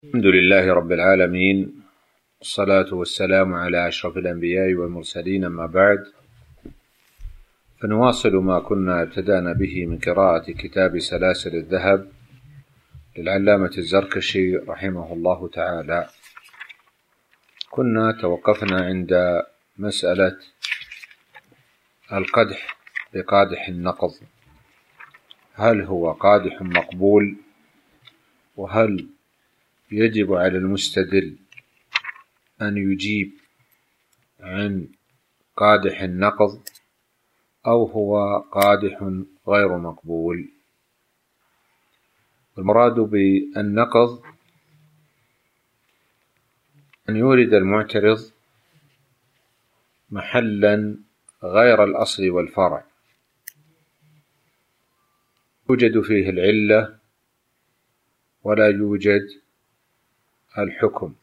الحمد لله رب العالمين، والصلاة والسلام على أشرف الأنبياء والمرسلين، أما بعد، فنواصل ما كنا ابتدأنا به من قراءة كتاب سلاسل الذهب للعلامة الزركشي رحمه الله تعالى. كنا توقفنا عند مسألة القدح بقادح النقض، هل هو قادح مقبول؟ وهل يجب على المستدل أن يجيب عن قادح النقض أو هو قادح غير مقبول؟ المراد بالنقض أن يورد المعترض محلا غير الأصل والفرع يوجد فيه العلة ولا يوجد الحكم،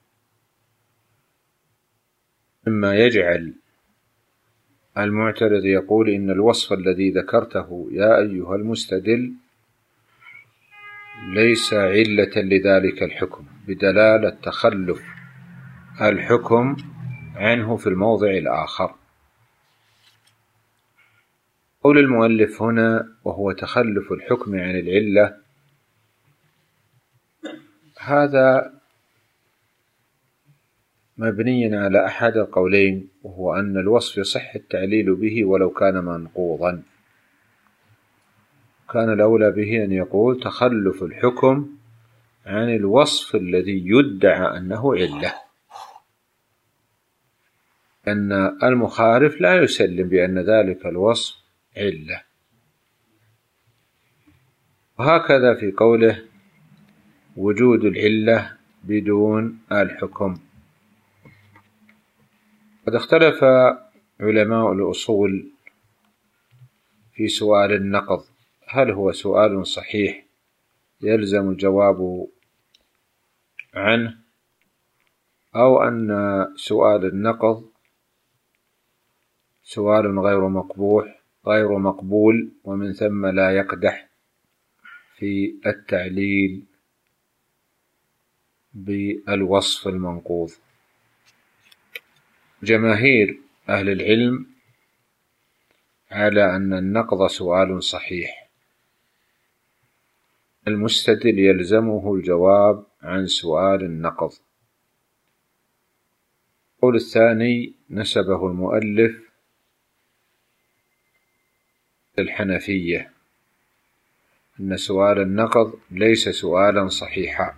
مما يجعل المعترض يقول إن الوصف الذي ذكرته يا أيها المستدل ليس علة لذلك الحكم، بدلالة تخلف الحكم عنه في الموضع الآخر. قول المؤلف هنا وهو تخلف الحكم عن العلة، هذا مبني على أحد القولين، وهو أن الوصف يصح التعليل به ولو كان منقوضا. كان الأولى به أن يقول تخلف الحكم عن الوصف الذي يدعى أنه علة، أن المخالف لا يسلم بأن ذلك الوصف علة. وهكذا في قوله وجود العلة بدون الحكم. قد اختلف علماء الأصول في سؤال النقض، هل هو سؤال صحيح يلزم الجواب عنه، أو أن سؤال النقض سؤال غير مقبول ومن ثم لا يقدح في التعليل بالوصف المنقوض. جماهير أهل العلم على أن النقض سؤال صحيح، المستدل يلزمه الجواب عن سؤال النقض. القول الثاني نسبه المؤلف للحنفية، أن سؤال النقض ليس سؤالا صحيحا،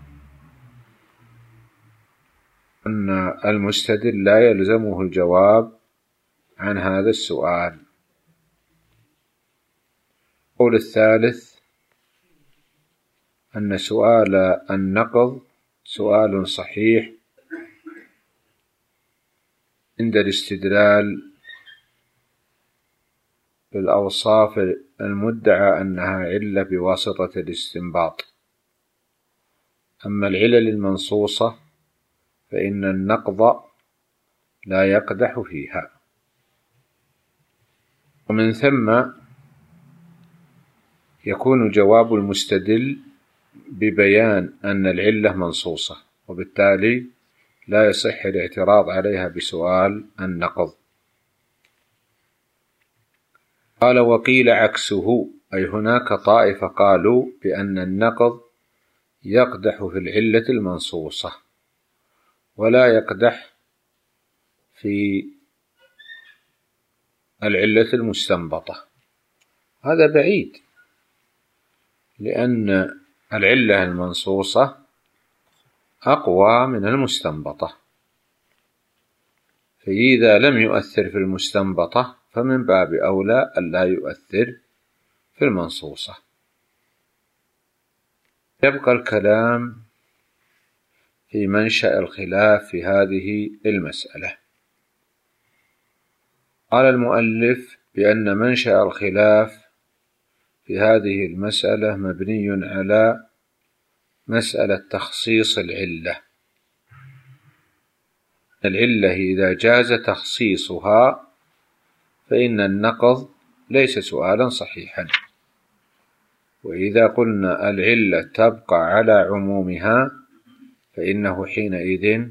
أن المستدل لا يلزمه الجواب عن هذا السؤال. القول الثالث أن سؤال النقض سؤال صحيح عند الاستدلال بالأوصاف المدعى أنها علة بواسطة الاستنباط. أما العلل المنصوصة فإن النقض لا يقدح فيها، ومن ثم يكون جواب المستدل ببيان أن العلة منصوصة، وبالتالي لا يصح الاعتراض عليها بسؤال النقض. قال وقيل عكسه، أي هناك طائفة قالوا بأن النقض يقدح في العلة المنصوصة ولا يقدح في العلة المستنبطة. هذا بعيد، لأن العلة المنصوصة أقوى من المستنبطة، فإذا لم يؤثر في المستنبطة فمن باب أولى أن لا يؤثر في المنصوصة. يبقى الكلام في منشأ الخلاف في هذه المسألة. قال المؤلف بأن منشأ الخلاف في هذه المسألة مبني على مسألة تخصيص العلة. العلة إذا جاز تخصيصها فإن النقض ليس سؤالا صحيحا، وإذا قلنا العلة تبقى على عمومها فإنه حينئذ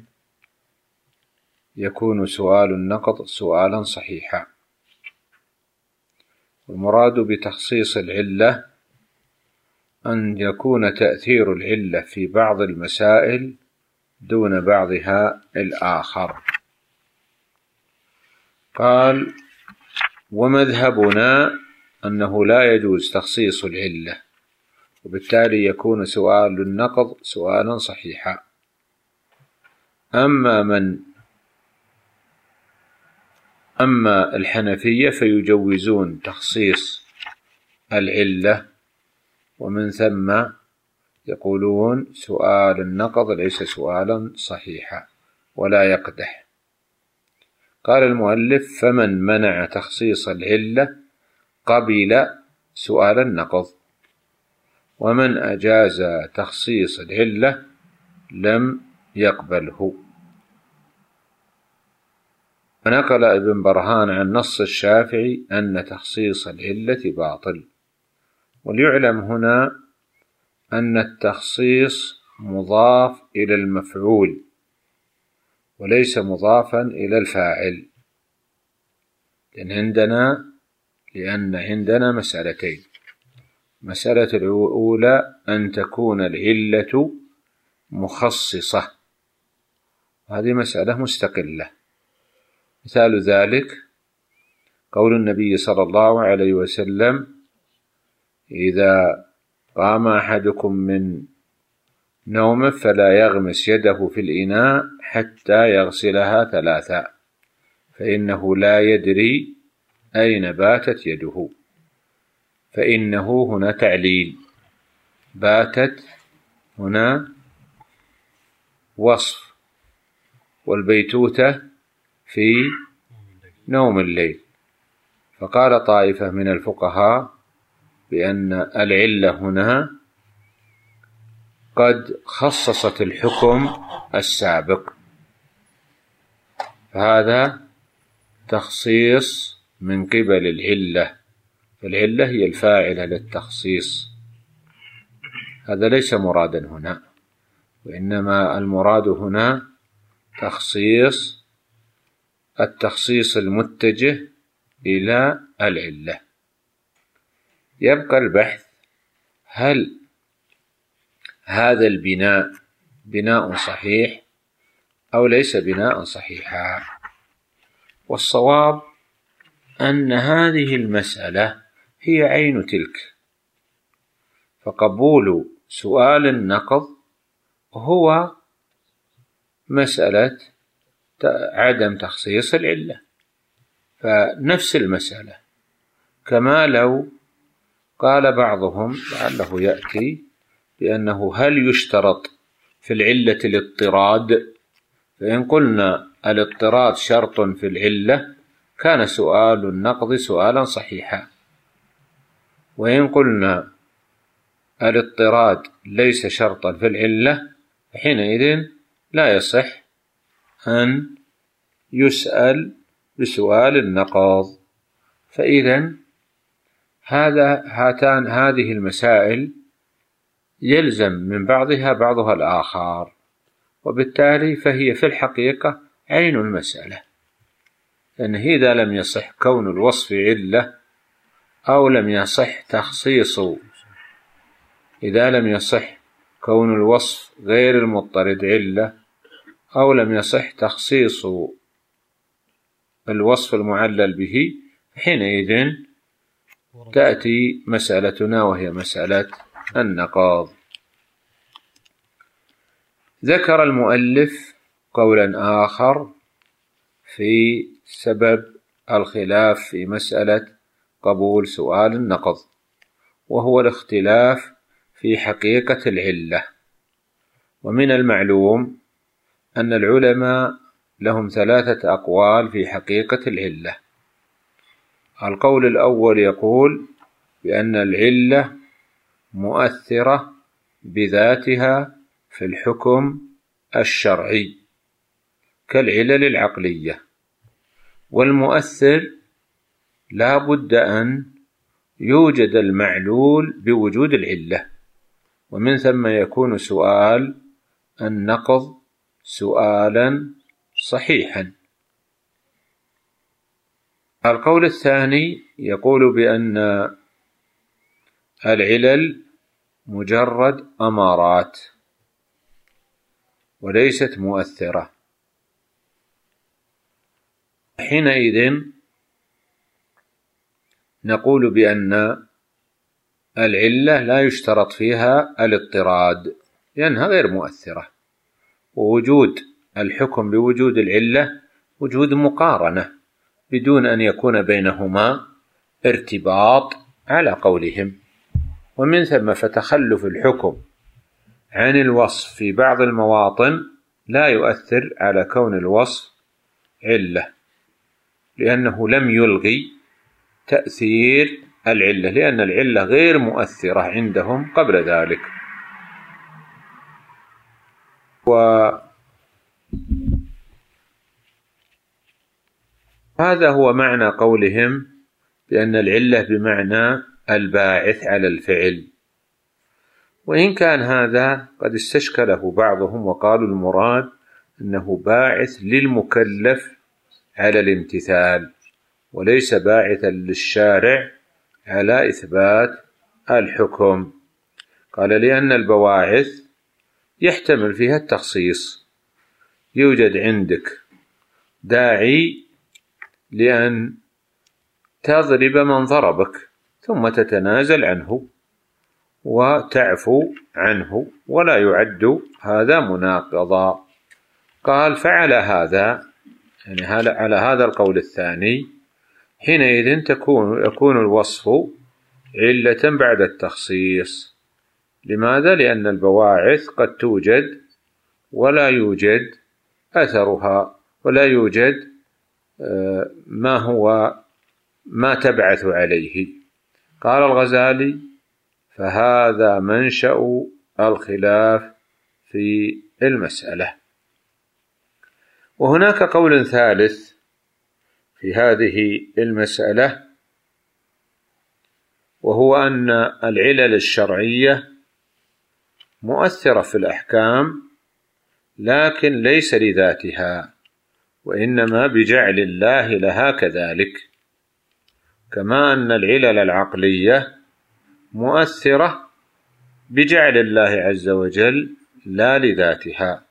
يكون سؤال النقض سؤالا صحيحا. والمراد بتخصيص العلة أن يكون تأثير العلة في بعض المسائل دون بعضها الآخر. قال: ومذهبنا أنه لا يجوز تخصيص العلة، وبالتالي يكون سؤال النقض سؤالا صحيحا. أما الحنفية فيجوزون تخصيص العلة، ومن ثم يقولون سؤال النقض ليس سؤالا صحيحا ولا يقدح. قال المؤلف: فمن منع تخصيص العلة قبل سؤال النقض، ومن أجاز تخصيص العلة لم يقبله. ونقل ابن برهان عن نص الشافعي أن تخصيص العلة باطل. وليعلم هنا أن التخصيص مضاف إلى المفعول وليس مضافا إلى الفاعل، لأن عندنا مسألتين: مسألة الأولى أن تكون العلة مخصصة، هذه مسألة مستقلة. مثال ذلك قول النبي صلى الله عليه وسلم: إذا قام أحدكم من نومه فلا يغمس يده في الإناء حتى يغسلها 3، فإنه لا يدري أين باتت يده. فإنه هنا تعليل، باتت هنا وصف، والبيتوتة في نوم الليل. فقال طائفة من الفقهاء بأن العلة هنا قد خصصت الحكم السابق، فهذا تخصيص من قبل العلة، فالعلة هي الفاعلة للتخصيص. هذا ليس مرادا هنا، وإنما المراد هنا التخصيص المتجه إلى العلة. يبقى البحث: هل هذا البناء بناء صحيح أو ليس بناء صحيحا؟ والصواب أن هذه المسألة هي عين تلك، فقبول سؤال النقض هو مسألة عدم تخصيص العلة، فنفس المسألة. كما لو قال بعضهم لعله يأتي بأنه هل يشترط في العلة الاضطراد؟ فإن قلنا الاضطراد شرط في العلة كان سؤال النقض سؤالا صحيحا، وإن قلنا الاضطراد ليس شرطا في العلة حينئذ لا يصح أن يسأل بسؤال النقض. فإذا هذه المسائل يلزم من بعضها الآخر، وبالتالي فهي في الحقيقة عين المسألة، لأنه إذا لم يصح كون الوصف علة أو لم يصح إذا لم يصح كون الوصف غير المضطرد علة، أو لم يصح تخصيص الوصف المعلل به، حينئذ تأتي مسألتنا وهي مسألة النقاض. ذكر المؤلف قولا آخر في سبب الخلاف في مسألة قبول سؤال النقض، وهو الاختلاف في حقيقة العلة. ومن المعلوم أن العلماء لهم 3 أقوال في حقيقة العلة. القول الأول يقول بأن العلة مؤثرة بذاتها في الحكم الشرعي كالعلل العقلية، والمؤثر لا بد أن يوجد المعلول بوجود العلة، ومن ثم يكون سؤال النقض سؤالا صحيحا. القول الثاني يقول بأن العلل مجرد أمارات وليست مؤثرة، حينئذ نقول بأن العلة لا يشترط فيها الاضطراد لأنها غير مؤثرة، ووجود الحكم بوجود العلة وجود مقارنة بدون أن يكون بينهما ارتباط على قولهم. ومن ثم فتخلف الحكم عن الوصف في بعض المواطن لا يؤثر على كون الوصف علة، لأنه لم يلغي تأثير العلة، لأن العلة غير مؤثرة عندهم قبل ذلك. وهذا هو معنى قولهم بأن العلة بمعنى الباعث على الفعل، وإن كان هذا قد استشكله بعضهم وقالوا المراد أنه باعث للمكلف على الامتثال وليس باعثا للشارع على إثبات الحكم. قال لأن البواعث يحتمل فيها التخصيص، يوجد عندك داعي لأن تضرب من ضربك ثم تتنازل عنه وتعفو عنه ولا يعد هذا مناقضا. قال فعلى هذا، يعني على هذا القول الثاني، حينئذ يكون الوصف علة بعد التخصيص. لماذا؟ لأن البواعث قد توجد ولا يوجد أثرها، ولا يوجد ما تبعث عليه. قال الغزالي فهذا منشأ الخلاف في المسألة. وهناك قول ثالث في هذه المسألة، وهو أن العلل الشرعية مؤثرة في الأحكام لكن ليس لذاتها، وإنما بجعل الله لها كذلك، كما أن العلل العقلية مؤثرة بجعل الله عز وجل لا لذاتها.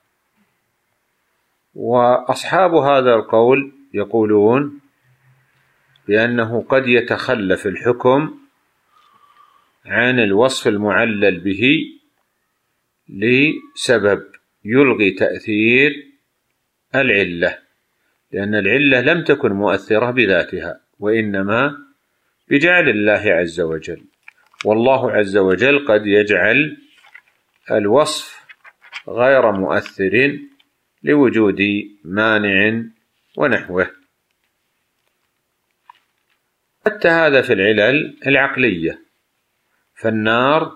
وأصحاب هذا القول يقولون بأنه قد يتخلف الحكم عن الوصف المعلل به لسبب يلغي تأثير العلة، لأن العلة لم تكن مؤثرة بذاتها وإنما بجعل الله عز وجل، والله عز وجل قد يجعل الوصف غير مؤثر لوجود مانع ونحوه. حتى هذا في العلل العقلية، فالنار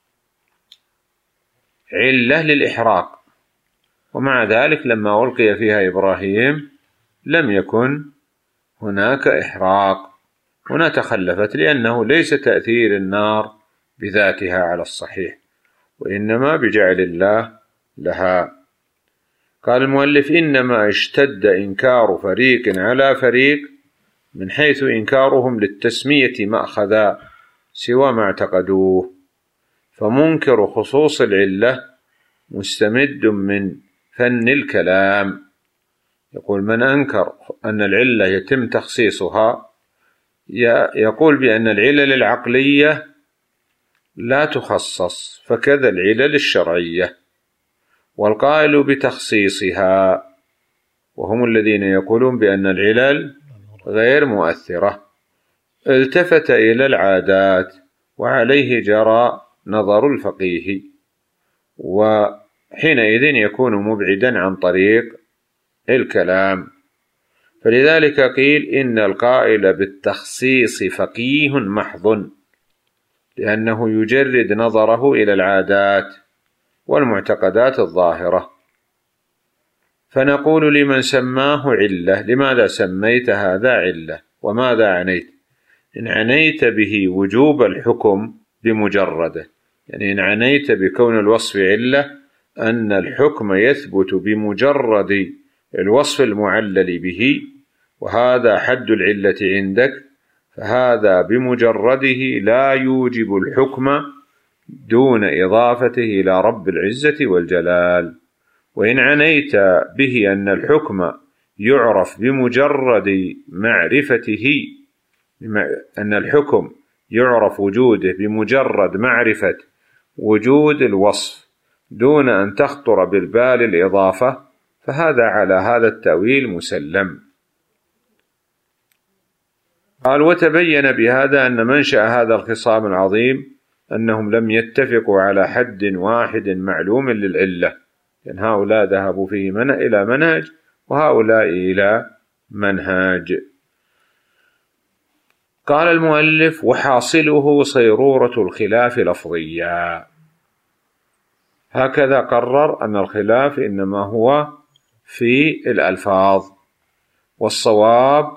علة للإحراق، ومع ذلك لما ألقي فيها إبراهيم لم يكن هناك إحراق، هنا تخلفت لأنه ليس تأثير النار بذاتها على الصحيح وإنما بجعل الله لها. قال المؤلف إنما اشتد إنكار فريق على فريق من حيث إنكارهم للتسمية مأخذا سوى ما اعتقدوه، فمنكر خصوص العلة مستمد من فن الكلام. يقول من أنكر أن العلة يتم تخصيصها يقول بأن العلل العقلية لا تخصص، فكذا العلل الشرعية. والقائل بتخصيصها وهم الذين يقولون بأن العلل غير مؤثرة التفت إلى العادات وعليه جرى نظر الفقيه، وحينئذ يكون مبعدا عن طريق الكلام. فلذلك قيل إن القائل بالتخصيص فقيه محض، لأنه يجرد نظره إلى العادات والمعتقدات الظاهرة. فنقول لمن سماه علة لماذا سميت هذا علة وماذا عنيت؟ إن عنيت به وجوب الحكم بمجرده، يعني إن عنيت بكون الوصف علة أن الحكم يثبت بمجرد الوصف المعلل به، وهذا حد العلة عندك، فهذا بمجرده لا يوجب الحكم دون إضافته إلى رب العزة والجلال. وإن عنيت به أن الحكم يعرف بمجرد معرفته، أن الحكم يعرف وجوده بمجرد معرفة وجود الوصف دون أن تخطر بالبال الإضافة، فهذا على هذا التأويل مسلم. قال: وتبين بهذا أن منشأ هذا الخصام العظيم أنهم لم يتفقوا على حد واحد معلوم للعلة، لأن هؤلاء ذهبوا فيه إلى منهج وهؤلاء إلى منهج. قال المؤلف: وحاصله صيرورة الخلاف لفظيا. هكذا قرر أن الخلاف إنما هو في الألفاظ، والصواب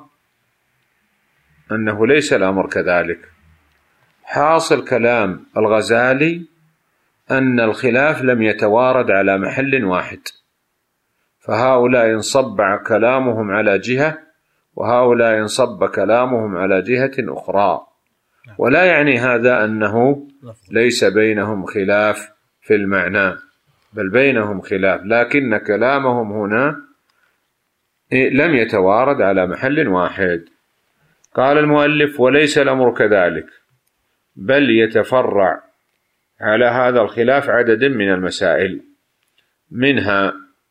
أنه ليس الأمر كذلك. حاصل كلام الغزالي أن الخلاف لم يتوارد على محل واحد، فهؤلاء انصب كلامهم على جهة وهؤلاء انصب كلامهم على جهة أخرى، ولا يعني هذا أنه ليس بينهم خلاف في المعنى، بل بينهم خلاف، لكن كلامهم هنا لم يتوارد على محل واحد. قال المؤلف: وليس الأمر كذلك، بل يتفرع على هذا الخلاف عدد من المسائل، منها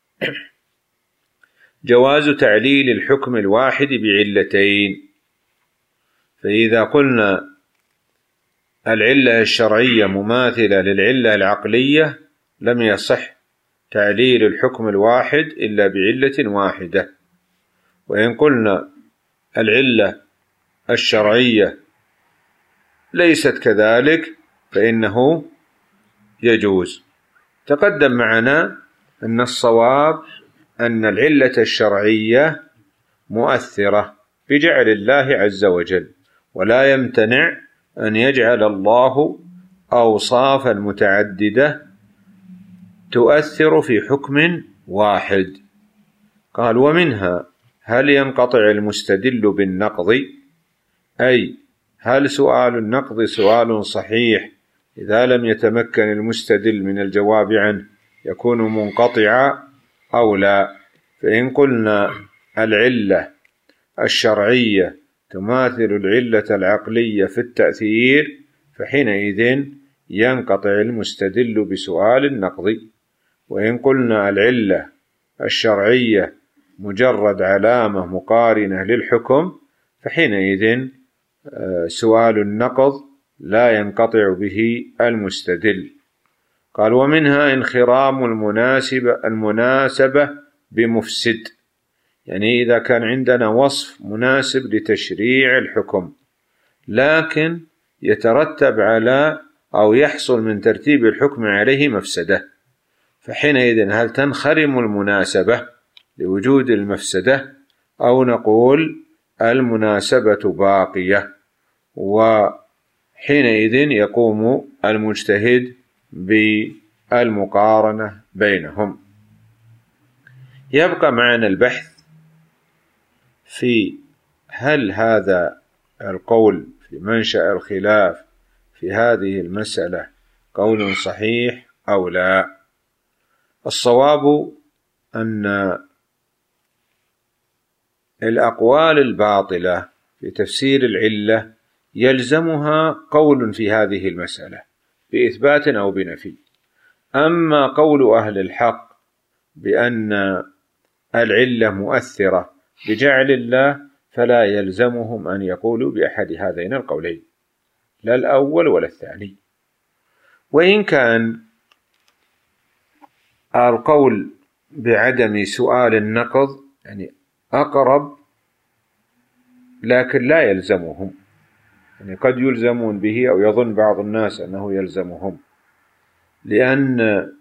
جواز تعليل الحكم الواحد بعلتين. فإذا قلنا العلة الشرعية مماثلة للعلة العقلية لم يصح تعليل الحكم الواحد إلا بعلة واحدة، وإن قلنا العلة الشرعية ليست كذلك فإنه يجوز. تقدم معنا أن الصواب أن العلة الشرعية مؤثرة بجعل الله عز وجل، ولا يمتنع أن يجعل الله أوصافا متعددة تؤثر في حكم واحد. قال: ومنها هل ينقطع المستدل بالنقض، أي هل سؤال النقض سؤال صحيح إذا لم يتمكن المستدل من الجواب عنه يكون منقطعا أو لا؟ فإن قلنا العلة الشرعية تماثل العلة العقلية في التأثير، فحينئذ ينقطع المستدل بسؤال النقض. وإن قلنا العلة الشرعية مجرد علامة مقارنة للحكم، فحينئذ سؤال النقض لا ينقطع به المستدل. قال: ومنها انخرام المناسبة بمفسد، يعني إذا كان عندنا وصف مناسب لتشريع الحكم لكن يترتب على أو يحصل من ترتيب الحكم عليه مفسدة، فحينئذ هل تنخرم المناسبة لوجود المفسدة، أو نقول المناسبة باقية، وحينئذ يقوم المجتهد بالمقارنة بينهم. يبقى معنا البحث في هل هذا القول في منشأ الخلاف في هذه المسألة قول صحيح أو لا. الصواب أن الأقوال الباطلة في تفسير العلة يلزمها قول في هذه المسألة بإثبات أو بنفي. أما قول أهل الحق بأن العلة مؤثرة بجعل الله فلا يلزمهم أن يقولوا بأحد هذين القولين، لا الأول ولا الثاني. وإن كان القول بعدم سؤال النقض يعني أقرب، لكن لا يلزمهم، يعني قد يلزمون به أو يظن بعض الناس أنه يلزمهم، لأن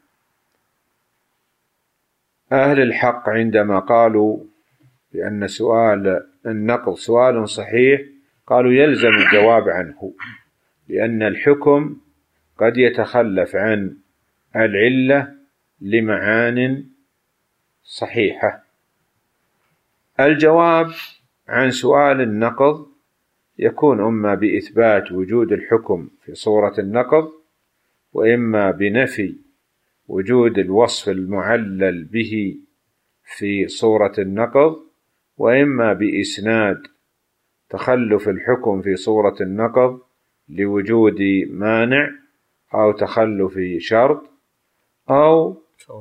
أهل الحق عندما قالوا بأن سؤال النقض سؤال صحيح قالوا يلزم الجواب عنه، لأن الحكم قد يتخلف عن العلة لمعان صحيحة. الجواب عن سؤال النقض يكون إما بإثبات وجود الحكم في صورة النقض، وإما بنفي وجود الوصف المعلل به في صورة النقض، وإما بإسناد تخلف الحكم في صورة النقض لوجود مانع أو تخلف شرط، أو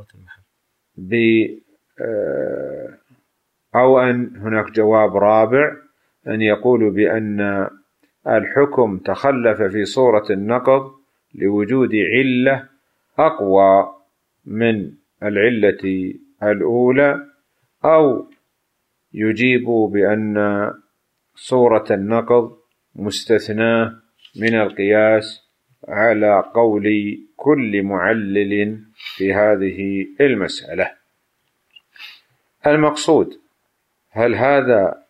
أو أن هناك جواب رابع أن يقولوا بأن الحكم تخلف في صورة النقض لوجود علة أقوى من العلة الأولى، أو يجيبوا بأن صورة النقض مستثناة من القياس على قول كل معلل في هذه المسألة. المقصود، هل هذا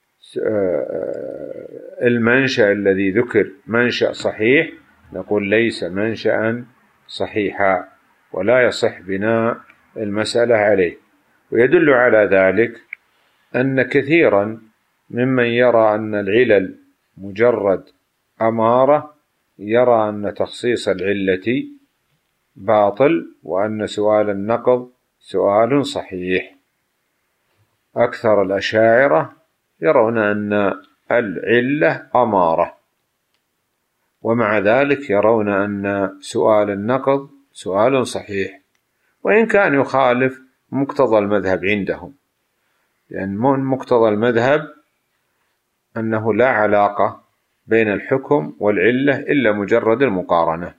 المنشأ الذي ذكر منشأ صحيح؟ نقول ليس منشأ صحيحا، ولا يصح بناء المسألة عليه. ويدل على ذلك أن كثيرا ممن يرى أن العلل مجرد أمارة يرى أن تخصيص العلة باطل، وأن سؤال النقض سؤال صحيح. أكثر الأشاعرة يرون أن العلة أمارة، ومع ذلك يرون أن سؤال النقض سؤال صحيح، وإن كان يخالف مقتضى المذهب عندهم، لأن من مقتضى المذهب أنه لا علاقة بين الحكم والعلة إلا مجرد المقارنة،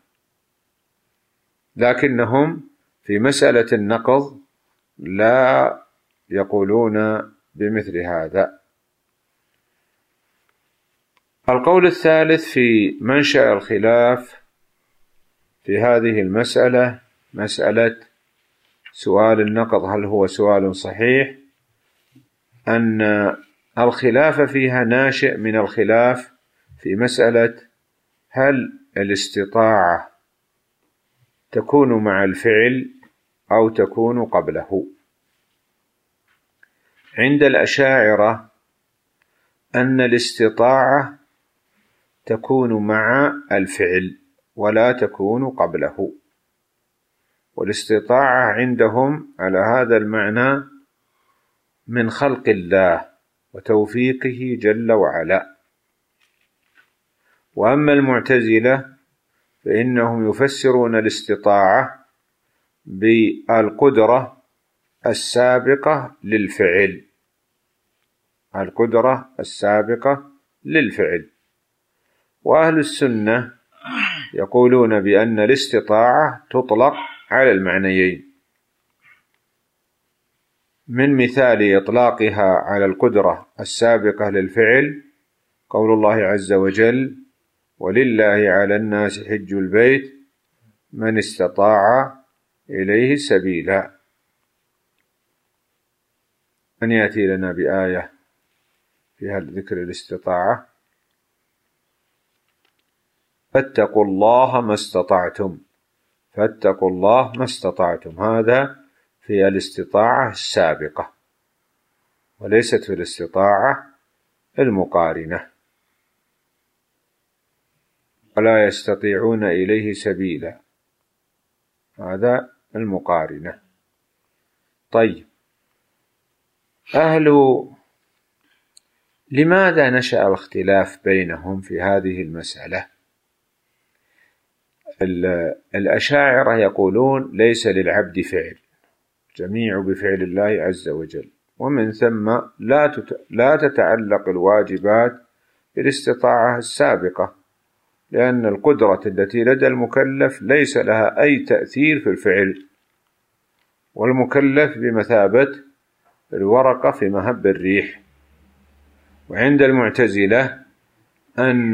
لكنهم في مسألة النقض لا يقولون بمثل هذا. القول الثالث في منشأ الخلاف في هذه المسألة، مسألة سؤال النقض هل هو سؤال صحيح، أن الخلاف فيها ناشئ من الخلاف في مسألة هل الاستطاعة تكون مع الفعل أو تكون قبله. عند الأشاعرة أن الاستطاعة تكون مع الفعل ولا تكون قبله، والاستطاعة عندهم على هذا المعنى من خلق الله وتوفيقه جل وعلا. وأما المعتزلة فإنهم يفسرون الاستطاعة بالقدرة السابقة للفعل، القدرة السابقة للفعل. وأهل السنة يقولون بأن الاستطاعة تطلق على المعنيين. من مثال إطلاقها على القدرة السابقة للفعل قول الله عز وجل: ولله على الناس حج البيت من استطاع إليه سبيلا. أن يأتي لنا بآية فيها ذكر الاستطاعة: فاتقوا الله ما استطعتم، فاتقوا الله ما استطعتم. هذا في الاستطاعة السابقة، وليست في الاستطاعة المقارنة. ولا يستطيعون إليه سبيلا، هذا المقارنة. طيب، لماذا نشأ الاختلاف بينهم في هذه المسألة؟ الأشاعرة يقولون ليس للعبد فعل، جميع بفعل الله عز وجل، ومن ثم لا تتعلق الواجبات بالاستطاعة السابقة، لأن القدرة التي لدى المكلف ليس لها أي تأثير في الفعل، والمكلف بمثابة الورقة في مهب الريح. وعند المعتزلة أن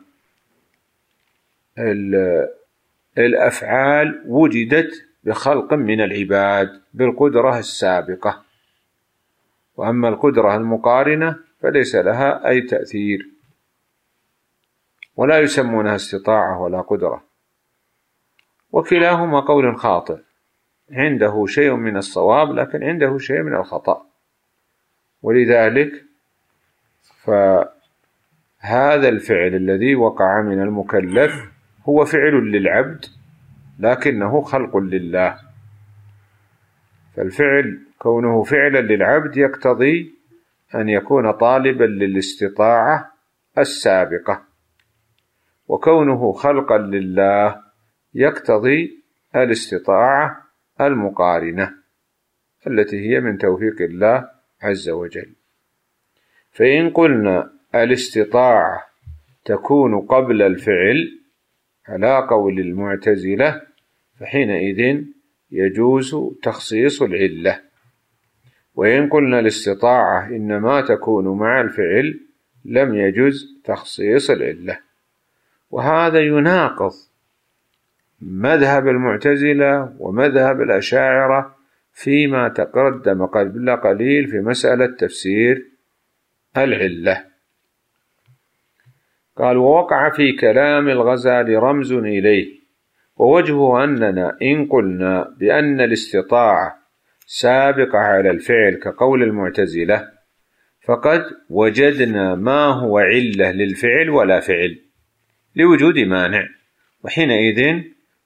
الأفعال وجدت بخلق من العباد بالقدرة السابقة، وأما القدرة المقارنة فليس لها أي تأثير، ولا يسمونها استطاعة ولا قدرة. وكلاهما قول خاطئ، عنده شيء من الصواب لكن عنده شيء من الخطأ. ولذلك فهذا الفعل الذي وقع من المكلف هو فعل للعبد لكنه خلق لله. فالفعل كونه فعلا للعبد يقتضي أن يكون طالبا للاستطاعة السابقة، وكونه خلقا لله يقتضي الاستطاعة المقارنة التي هي من توفيق الله عز وجل. فإن قلنا الاستطاعة تكون قبل الفعل على قول المعتزلة فحينئذ يجوز تخصيص العلة، وإن قلنا الاستطاعة إنما تكون مع الفعل لم يجوز تخصيص العلة. وهذا يناقض مذهب المعتزلة ومذهب الأشاعرة فيما تقدم قبل قليل في مسألة تفسير العلة. قال: ووقع في كلام الغزالي رمز إليه، ووجهه أننا إن قلنا بأن الاستطاعة سابقة على الفعل كقول المعتزلة فقد وجدنا ما هو علة للفعل ولا فعل لوجود مانع، وحينئذ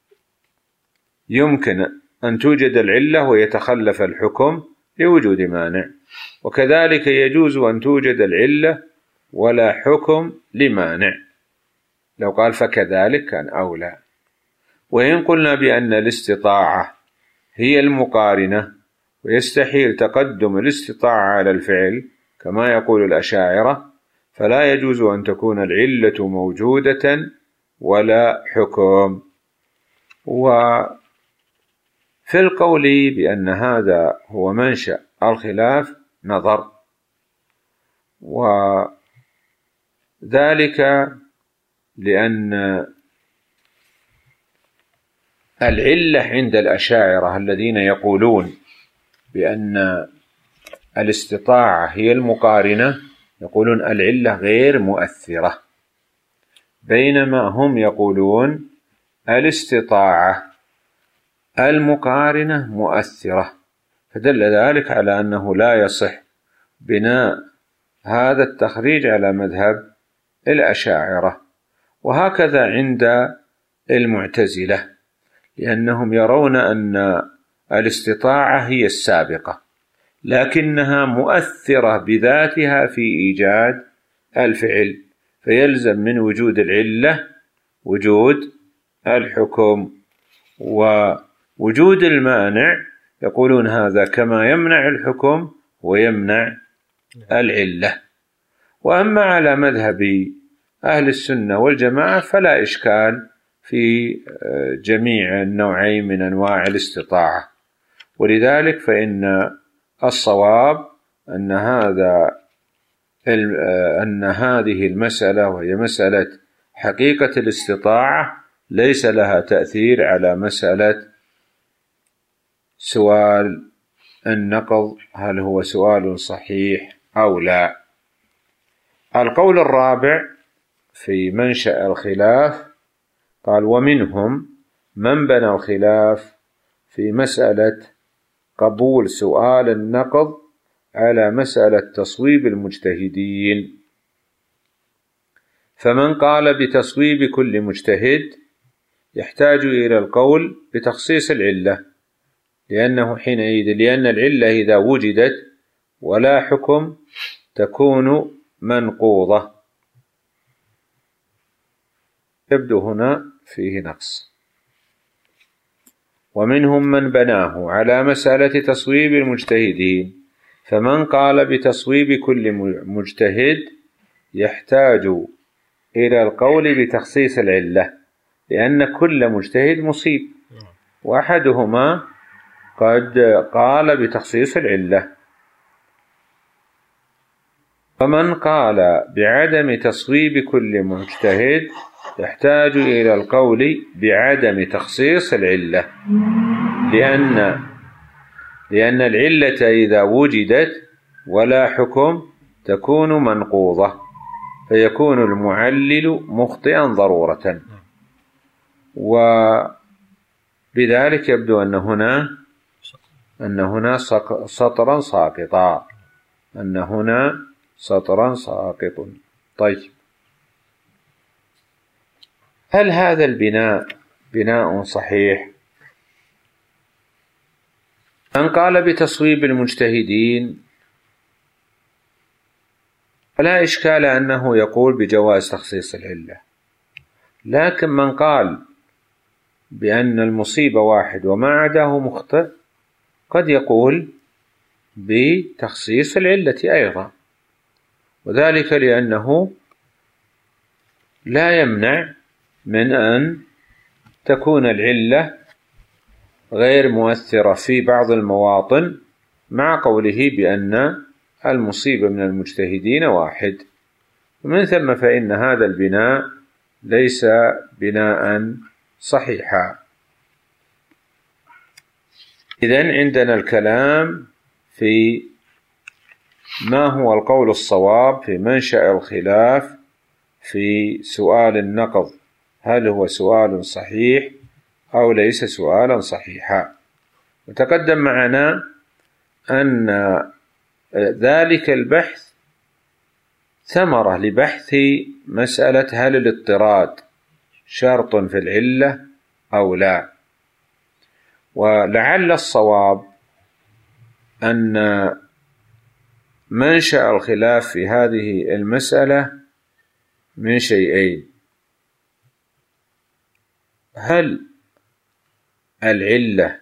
يمكن أن توجد العلة ويتخلف الحكم لوجود مانع، وكذلك يجوز أن توجد العلة ولا حكم لمانع. لو قال فكذلك كان أولى. وإن قلنا بأن الاستطاعة هي المقارنة ويستحيل تقدم الاستطاعة على الفعل كما يقول الأشاعرة فلا يجوز أن تكون العلة موجودة ولا حكم. وفي القول بأن هذا هو منشأ الخلاف نظر، وذلك لأن العلة عند الأشاعرة الذين يقولون بأن الاستطاعة هي المقارنة يقولون العلة غير مؤثرة، بينما هم يقولون الاستطاعة المقارنة مؤثرة، فدل ذلك على أنه لا يصح بناء هذا التخريج على مذهب الأشاعرة. وهكذا عند المعتزلة، لأنهم يرون أن الاستطاعة هي السابقة لكنها مؤثرة بذاتها في إيجاد الفعل، فيلزم من وجود العلة وجود الحكم، ووجود المانع يقولون هذا كما يمنع الحكم ويمنع العلة. وأما على مذهب أهل السنة والجماعة فلا إشكال في جميع النوعين من أنواع الاستطاعة، ولذلك فإن الصواب أن هذه المسألة وهي مسألة حقيقة الاستطاعة ليس لها تأثير على مسألة سؤال النقض هل هو سؤال صحيح أو لا. القول الرابع في منشأ الخلاف قال: ومنهم من بنى الخلاف في مسألة قبول سؤال النقض على مسألة تصويب المجتهدين، فمن قال بتصويب كل مجتهد يحتاج إلى القول بتخصيص العلة، لأن العلة إذا وجدت ولا حكم تكون منقوضة. يبدو هنا فيه نقص. ومنهم من بناه على مسألة تصويب المجتهدين، فمن قال بتصويب كل مجتهد يحتاج إلى القول بتخصيص العلة، لأن كل مجتهد مصيب، وأحدهما قد قال بتخصيص العلة. فمن قال بعدم تصويب كل مجتهد يحتاج إلى القول بعدم تخصيص العلة، لأن العلة إذا وجدت ولا حكم تكون منقوضة، فيكون المعلل مخطئا ضرورة. وبذلك يبدو أن هنا أن هنا سطرا ساقطا، أن هنا سطرا ساقط. طيب، هل هذا البناء بناء صحيح؟ من قال بتصويب المجتهدين فلا إشكال أنه يقول بجواز تخصيص العلة، لكن من قال بأن المصيبة واحد وما عداه مخطئ قد يقول بتخصيص العلة أيضا، وذلك لأنه لا يمنع من أن تكون العلة غير مؤثرة في بعض المواطن، مع قوله بأن المصيبة من المجتهدين واحد، ومن ثم فإن هذا البناء ليس بناء صحيحا. إذن عندنا الكلام في ما هو القول الصواب في منشأ الخلاف في سؤال النقض، هل هو سؤال صحيح أو ليس سؤالا صحيحا. وتقدم معنا أن ذلك البحث ثمرة لبحث مسألة هل الاضطراد شرط في العلة أو لا، ولعل الصواب أن منشأ الخلاف في هذه المسألة من شيئين: هل العلة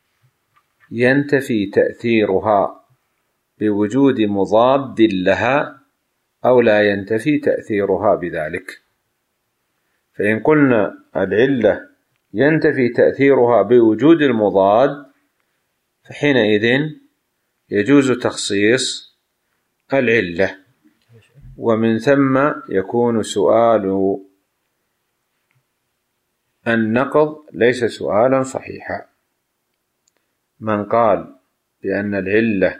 ينتفي تأثيرها بوجود مضاد لها أو لا ينتفي تأثيرها بذلك؟ فإن قلنا العلة ينتفي تأثيرها بوجود المضاد فحينئذ يجوز تخصيص العلة، ومن ثم يكون سؤال النقض ليس سؤالا صحيحا. من قال بأن العلة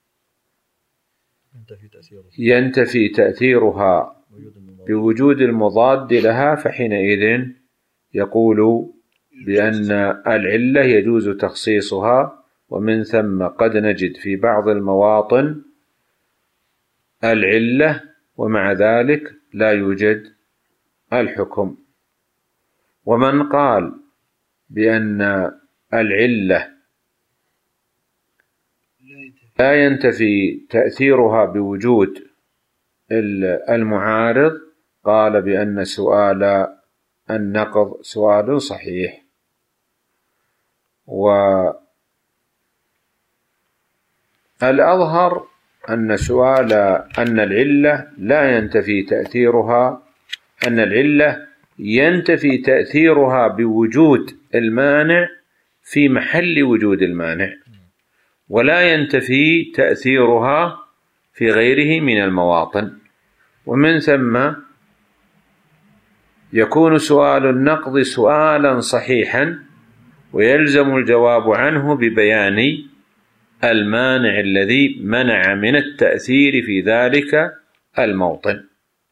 ينتفي تأثيرها بوجود المضاد لها فحينئذ يقول بأن العلة يجوز تخصيصها، ومن ثم قد نجد في بعض المواطن العلة ومع ذلك لا يوجد الحكم. ومن قال بأن العلة لا ينتفي تأثيرها بوجود المعارض قال بأن سؤال النقض سؤال صحيح. والأظهر أن سؤال أن العلة لا ينتفي تأثيرها، أن العلة ينتفي تأثيرها بوجود المانع في محل وجود المانع، ولا ينتفي تأثيرها في غيره من المواطن. ومن ثم يكون سؤال النقض سؤالا صحيحا ويلزم الجواب عنه ببيان المانع الذي منع من التأثير في ذلك الموطن.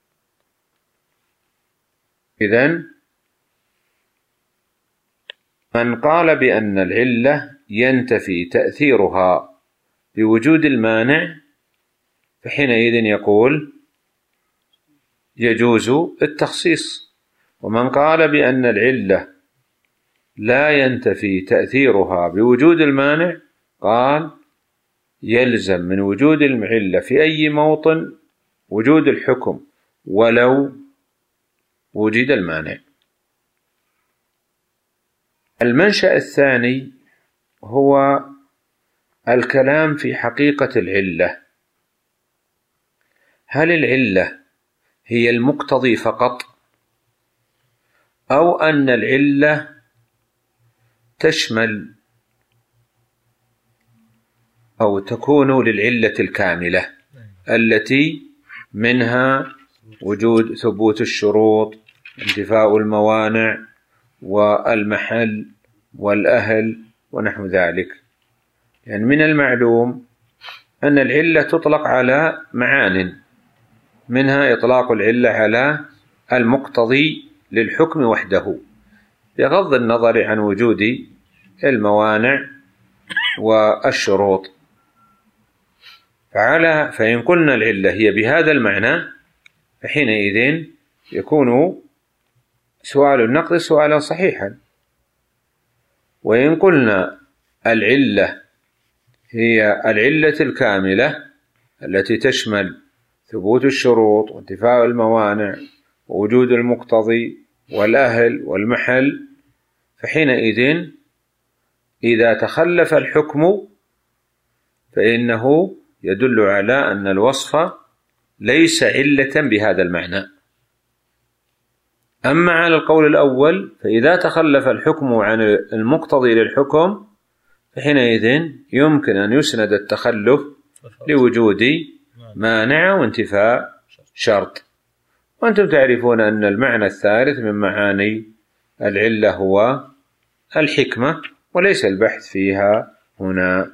إذن من قال بأن العلة ينتفي تأثيرها بوجود المانع فحينئذ يقول يجوز التخصيص، ومن قال بأن العلة لا ينتفي تأثيرها بوجود المانع قال يلزم من وجود العلة في أي موطن وجود الحكم ولو وجد المانع. المنشأ الثاني هو الكلام في حقيقة العلة. هل العلة هي المقتضي فقط، أو أن العلة تشمل أو تكون للعلة الكاملة التي منها وجود ثبوت الشروط، انتفاء الموانع، والمحل والأهل ونحو ذلك. يعني من المعلوم أن العلة تطلق على معان، منها إطلاق العلة على المقتضي للحكم وحده بغض النظر عن وجود الموانع والشروط. فإن قلنا العلة هي بهذا المعنى فحينئذ يكون سؤال النقض سؤالا صحيحا. وإن قلنا العلة هي العلة الكاملة التي تشمل ثبوت الشروط وانتفاء الموانع ووجود المقتضي والأهل والمحل، فحينئذ إذا تخلف الحكم فإنه يدل على أن الوصف ليس علة بهذا المعنى. أما على القول الأول فإذا تخلف الحكم عن المقتضي للحكم فحينئذ يمكن أن يسند التخلف لوجود مانع وانتفاء شرط. وأنتم تعرفون أن المعنى الثالث من معاني العلة هو الحكمة، وليس البحث فيها هنا.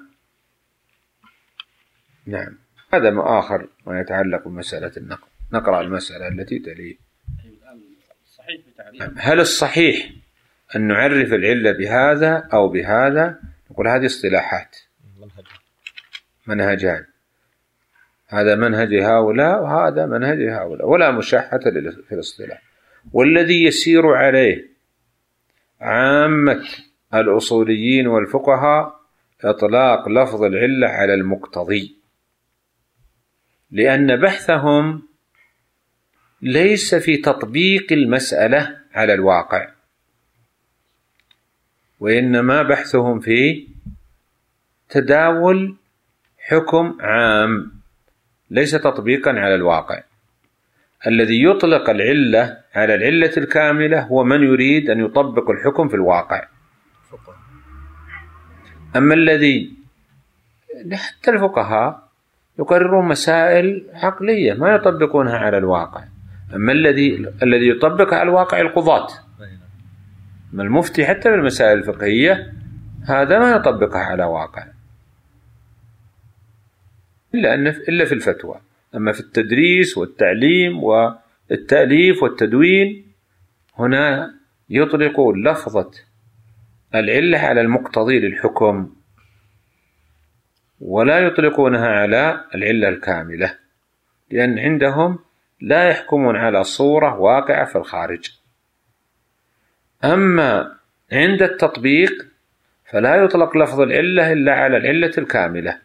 نعم، هذا ما آخر ما يتعلق بمسألة النقل. نقرأ المسألة التي تليه. هل الصحيح أن نعرف العلة بهذا أو بهذا؟ نقول هذه اصطلاحات، منهجان، هذا منهج هؤلاء وهذا منهج هؤلاء، ولا مشاحة في الاصطلاح. والذي يسير عليه عامة الأصوليين والفقهاء إطلاق لفظ العلة على المقتضي، لأن بحثهم ليس في تطبيق المسألة على الواقع، وإنما بحثهم في تداول حكم عام ليس تطبيقا على الواقع. الذي يطلق العلة على العلة الكاملة هو من يريد أن يطبق الحكم في الواقع. أما الذي حتى الفقهاء يقررون مسائل عقلية ما يطبقونها على الواقع. أما الذي يطبق على الواقع القضاة، أما المفتي حتى في المسائل الفقهية هذا ما يطبقها على واقع إلا في الفتوى. أما في التدريس والتعليم والتأليف والتدوين هنا يطلق لفظة العلة على المقتضي للحكم، ولا يطلقونها على العلة الكاملة، لأن عندهم لا يحكمون على صورة واقعة في الخارج. أما عند التطبيق فلا يطلق لفظ العلة إلا على العلة الكاملة.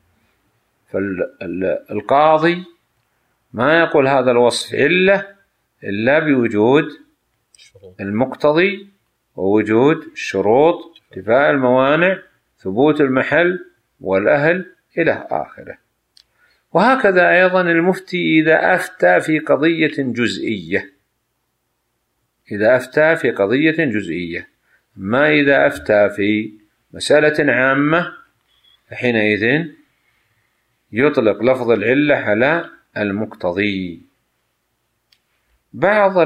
فالقاضي ما يقول هذا الوصف علة إلا بوجود المقتضي ووجود الشروط، انتفاء الموانع، ثبوت المحل والأهل إلى آخره. وهكذا أيضا المفتي إذا أفتى في قضية جزئية، ما إذا أفتى في مسألة عامة فحينئذ يطلق لفظ العلة على المقتضي. بعض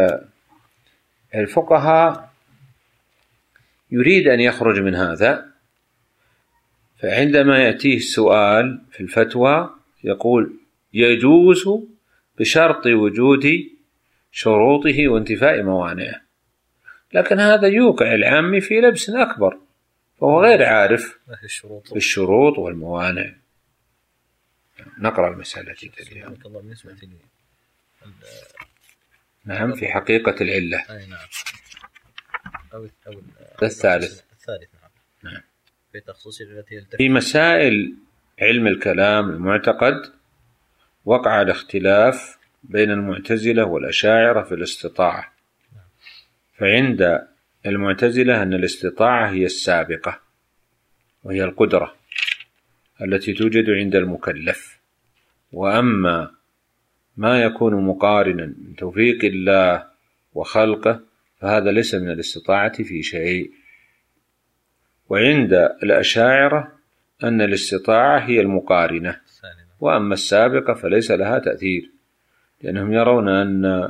الفقهاء يريد أن يخرج من هذا، فعندما يأتيه السؤال في الفتوى يقول يجوز بشرط وجود شروطه وانتفاء موانعه. لكن هذا يوقع العامي في لبس أكبر، فهو غير عارف بالشروط والموانع. نقرأ المسألة التي تليها. نعم، في حقيقة العلة. نعم. الثالث. نعم. في مسائل علم الكلام المعتقد وقع الاختلاف بين المعتزلة والأشاعرة في الاستطاعة. فعند المعتزلة أن الاستطاعة هي السابقة، وهي القدرة التي توجد عند المكلف. وأما ما يكون مقارنا من توفيق الله وخلقه فهذا ليس من الاستطاعة في شيء. وعند الأشاعرة أن الاستطاعة هي المقارنة، وأما السابقة فليس لها تأثير، لأنهم يرون أن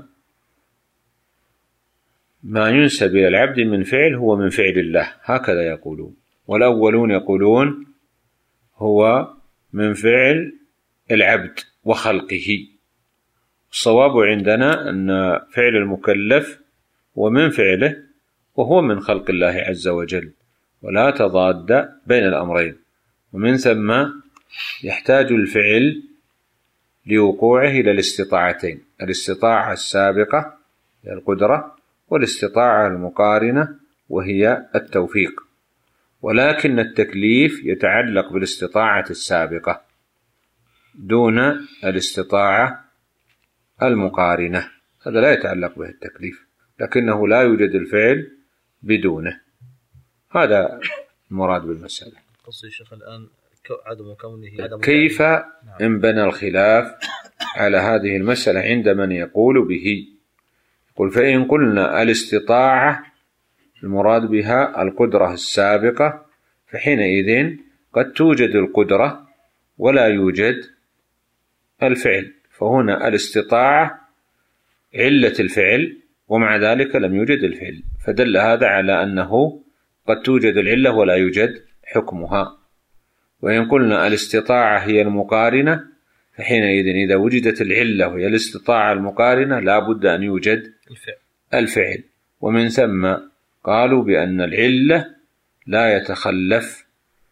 ما ينسب إلى العبد من فعل هو من فعل الله، هكذا يقولون. والأولون يقولون هو من فعل العبد وخلقه. الصواب عندنا أن فعل المكلف هو من فعله وهو من خلق الله عز وجل، ولا تضاد بين الأمرين. ومن ثم يحتاج الفعل لوقوعه إلى الاستطاعتين: الاستطاعة السابقة هي القدرة، والاستطاعة المقارنة وهي التوفيق، ولكن التكليف يتعلق بالاستطاعة السابقة دون الاستطاعة المقارنة، هذا لا يتعلق به التكليف، لكنه لا يوجد الفعل بدونه. هذا المراد بالمسألة. قصدي الشيخ الآن عدم كونه كيف انبنى الخلاف على هذه المسألة عند من يقول به؟ يقول: فإن قلنا الاستطاعة المراد بها القدرة السابقة، فحينئذ قد توجد القدرة ولا يوجد الفعل، فهنا الاستطاعة علة الفعل ومع ذلك لم يوجد الفعل، فدل هذا على أنه قد توجد العلة ولا يوجد حكمها. وإن قلنا الاستطاعة هي المقارنة، فحينئذ إذا وجدت العلة وهي الاستطاعة المقارنة لا بد أن يوجد الفعل، ومن ثم قالوا بأن العلة لا يتخلف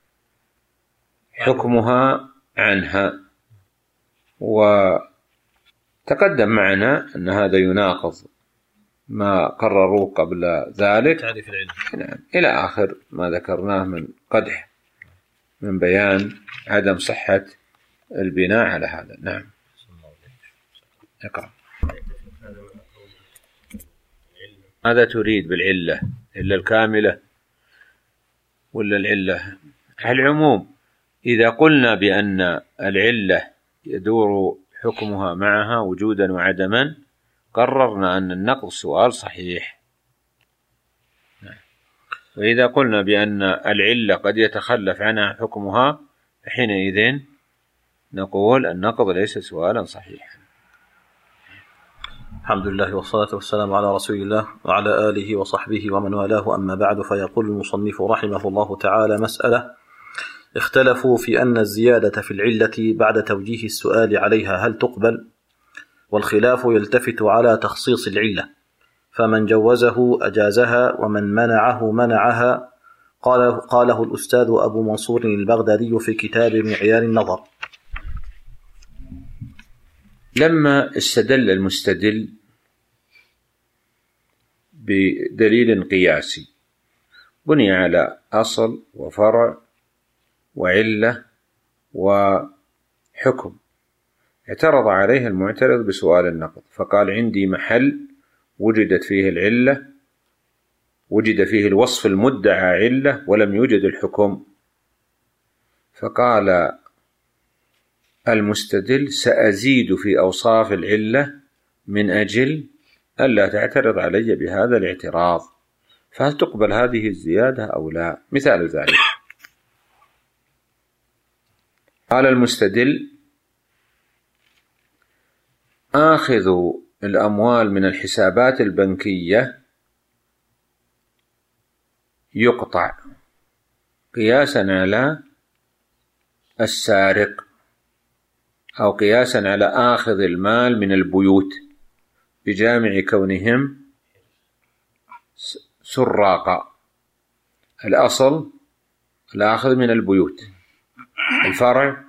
حكمها عنها. وتقدم معنا أن هذا يناقض ما قرروه قبل ذلك، تعريف العلة إلى آخر ما ذكرناه من قدح من بيان عدم صحة البناء على هذا. نعم. اقرأ. ماذا تريد بالعلة؟ إلا الكاملة ولا العلة؟ العموم، إذا قلنا بأن العلة يدور حكمها معها وجودا وعدما، قررنا أن النقض سؤال صحيح. وإذا قلنا بأن العلة قد يتخلف عنها حكمها، حينئذ نقول النقض ليس سؤالا صحيحا. الحمد لله والصلاة والسلام على رسول الله وعلى آله وصحبه ومن والاه، أما بعد. فيقول المصنف رحمه الله تعالى: مسألة: اختلفوا في أن الزيادة في العلة بعد توجيه السؤال عليها هل تقبل؟ والخلاف يلتفت على تخصيص العلة، فمن جوزه أجازها ومن منعه منعها. قاله الأستاذ أبو منصور البغدادي في كتاب معيار النظر. لما استدل المستدل بدليل قياسي بني على أصل وفرع وعلة وحكم، اعترض عليه المعترض بسؤال النقض، فقال: عندي محل وجدت فيه العلة، وجد فيه الوصف المدعى علة ولم يوجد الحكم. فقال المستدل: سأزيد في أوصاف العلة من أجل ألا تعترض علي بهذا الاعتراض، فهل تقبل هذه الزيادة أو لا؟ مثال ذلك: قال المستدل: آخذ الأموال من الحسابات البنكية يقطع قياسا على السارق، أو قياسا على آخذ المال من البيوت بجامع كونهم سراقا. الأصل الآخذ من البيوت، الفرع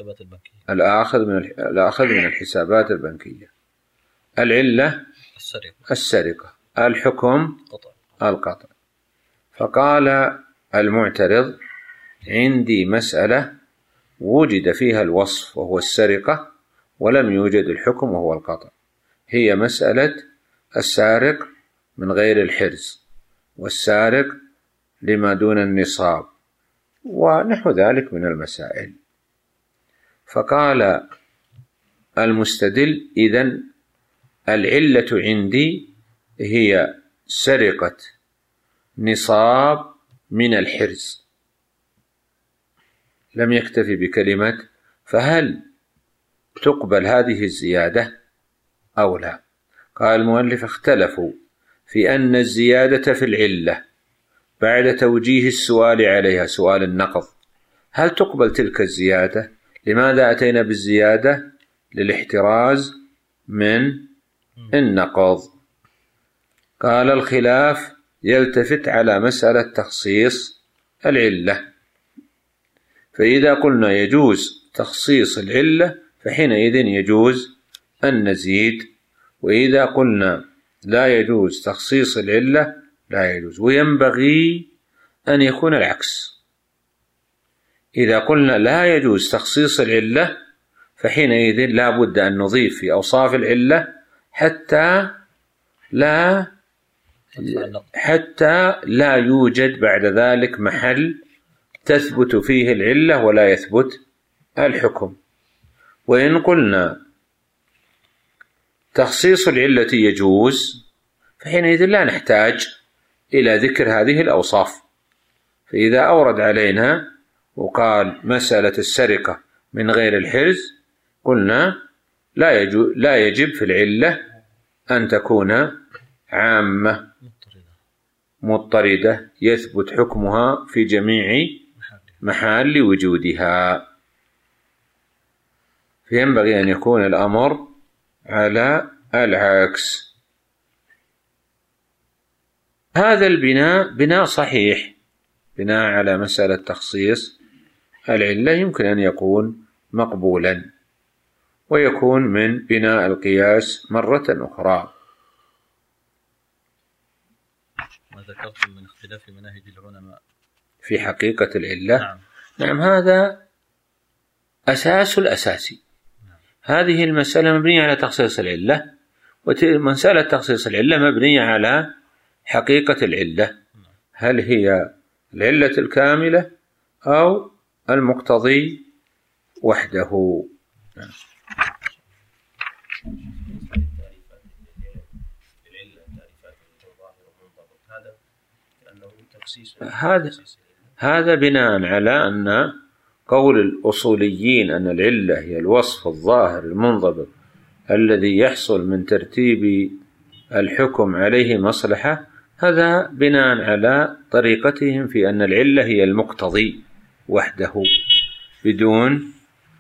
الآخذ من الحسابات البنكية، العلة السرقة، الحكم القطع. فقال المعترض: عندي مسألة وجد فيها الوصف وهو السرقة ولم يوجد الحكم وهو القطع، هي مسألة السارق من غير الحرز، والسارق لما دون النصاب، ونحو ذلك من المسائل. فقال المستدل: إذن العلة عندي هي سرقة نصاب من الحرز. لم يكتفي بكلمة فهل تقبل هذه الزيادة أو لا. قال المؤلف: اختلفوا في أن الزيادة في العلة بعد توجيه السؤال عليها، سؤال النقض، هل تقبل تلك الزيادة؟ لماذا أتينا بالزيادة؟ للاحتراز من النقض. قال: الخلاف يلتفت على مسألة تخصيص العلة، فإذا قلنا يجوز تخصيص العلة فحينئذ يجوز أن نزيد، وإذا قلنا لا يجوز تخصيص العلة لا يجوز. وينبغي أن يكون العكس، إذا قلنا لا يجوز تخصيص العلة فحينئذ لا بد أن نضيف في أوصاف العلة حتى لا يوجد بعد ذلك محل تثبت فيه العلة ولا يثبت الحكم. وإن قلنا تخصيص العلة يجوز فحينئذ لا نحتاج إلى ذكر هذه الأوصاف. فإذا أورد علينا وقال مسألة السرقة من غير الحرز قلنا لا يجب في العلة أن تكون عامة مضطردة يثبت حكمها في جميع محال وجودها، فينبغي أن يكون الأمر على العكس. هذا البناء بناء صحيح، بناء على مسألة تخصيص العلة يمكن أن يكون مقبولا ويكون من بناء القياس مرة أخرى. ما ذكرتم من اختلاف مناهج العلماء في حقيقة العلة. نعم هذا أساس الأساسي. هذه المسألة مبنية على تخصيص العلة، ومسألة تخصيص العلة مبنية على حقيقة العلة، هل هي العلة الكاملة أو المقتضي وحده. هذا بناء على أن قول الأصوليين أن العلة هي الوصف الظاهر المنضبط الذي يحصل من ترتيب الحكم عليه مصلحة، هذا بناء على طريقتهم في أن العلة هي المقتضي وحده بدون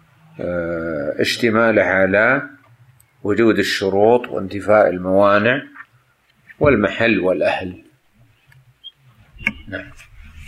اشتمال على وجود الشروط وانتفاء الموانع والمحل والأهل. نعم.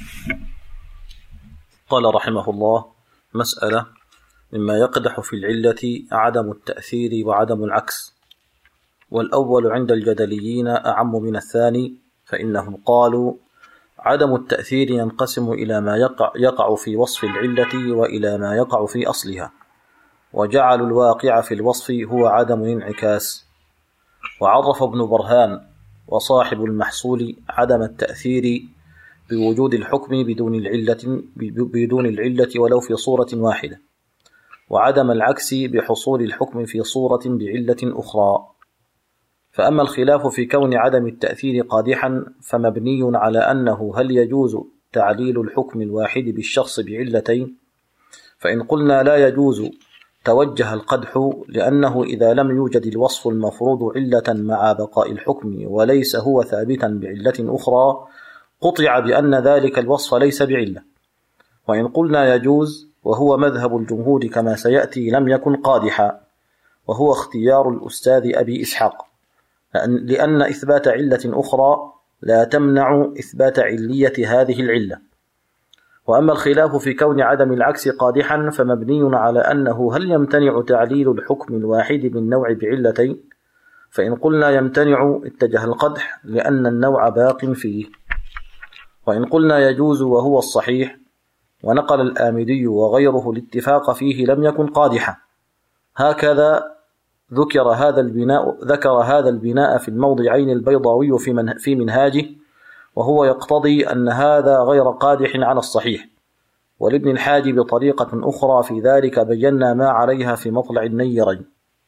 قال رحمه الله: مسألة: مما يقدح في العلة عدم التأثير وعدم العكس، والأول عند الجدليين أعم من الثاني، فإنهم قالوا عدم التأثير ينقسم إلى ما يقع في وصف العلة وإلى ما يقع في أصلها، وجعلوا الواقع في الوصف هو عدم الانعكاس. وعرف ابن برهان وصاحب المحصول عدم التأثير بوجود الحكم بدون العلة ولو في صورة واحدة، وعدم العكس بحصول الحكم في صورة بعلة أخرى. فأما الخلاف في كون عدم التأثير قادحا فمبني على أنه هل يجوز تعليل الحكم الواحد بالشخص بعلتين، فإن قلنا لا يجوز توجه القدح، لأنه إذا لم يوجد الوصف المفروض علة مع بقاء الحكم وليس هو ثابتا بعلة أخرى قطع بأن ذلك الوصف ليس بعلة. وإن قلنا يجوز وهو مذهب الجمهور كما سيأتي لم يكن قادحا، وهو اختيار الأستاذ أبي إسحاق، لأن إثبات علة أخرى لا تمنع إثبات علية هذه العلة. وأما الخلاف في كون عدم العكس قادحا فمبني على أنه هل يمتنع تعليل الحكم الواحد من نوع بعلتين، فإن قلنا يمتنع اتجه القدح لأن النوع باق فيه. وإن قلنا يجوز وهو الصحيح، ونقل الآمدي وغيره الاتفاق فيه، لم يكن قادحا. هكذا ذكر هذا البناء في الموضعين البيضاوي في منهاجه، وهو يقتضي أن هذا غير قادح على الصحيح. ولابن الحاج بطريقة أخرى في ذلك بينا ما عليها في مطلع النيرين.